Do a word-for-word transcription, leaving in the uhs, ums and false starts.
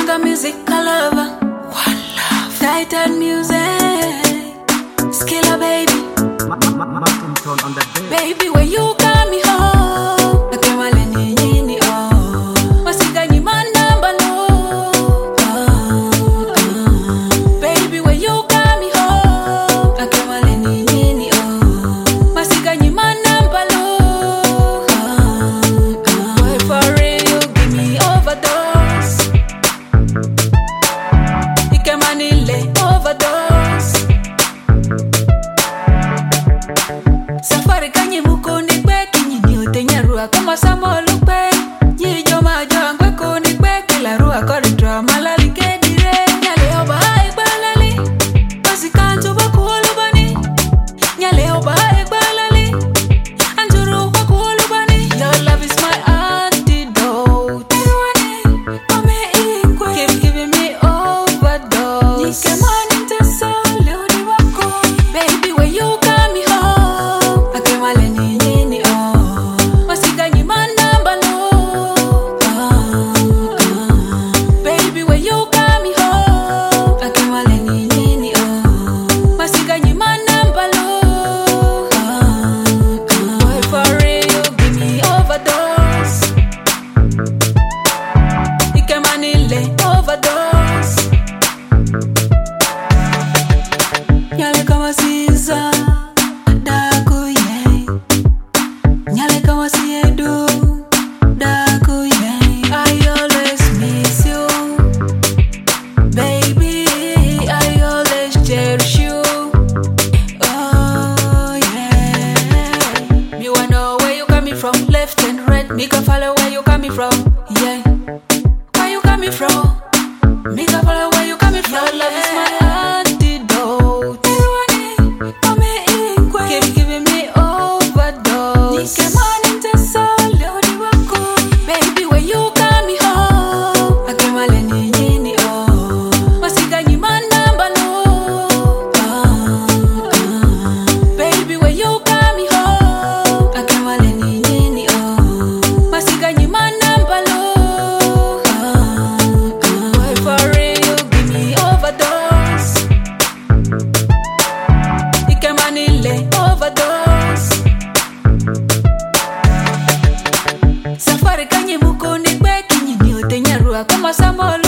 Manga music a lover. One love. Titan music. Skilla baby. Martinton on the beat. Baby, when you got me home, I came all in yini oh. Masiga ni manamba no. Baby, when you got me home, I came all in yini oh. Masiga ni manamba no. Boy, for real, you give me overdose. Ikemanile overdose. Safari kanye mukoni kwe kinyini utenya rua kama samo lupe. Yijo majo angwe koni kwe kila rua kori drama lali kedire. Nyale oba ekbalali Masi kanto baku olubani. Nyale oba ekbalali Anjuru baku olubani. Your love is my antidote. Kome inkwe Keep giving me overdose. Nike mani tesa leudi wako. Baby, when you got me home, I came all in yini oh. Masiga ni manamba no. Baby, when you got me home, I came all in yini oh. Masiga ni manamba no. Boy, for real, you give me overdose. Ikemanile overdose. Nyale kama siza daku ye. Nyale kama siedu daku ye. I always miss you, baby. I always cherish you. Oh yeah. Me wanna know where you coming from, left and right. Me can follow where you coming from, yeah. Where you coming from? Me can follow where you coming from. Your love is my antidote. Keep giving me overdose. Baby, when you got me home, I came all in yini oh. Masiga ni manamba no. Baby, when you got me home, I came all in yini oh. Masiga ni manamba no. Boy, for real, you give me overdose. Ikemanile overdose. Safari kanye mukoni kwe kinyini utenya rua kama samo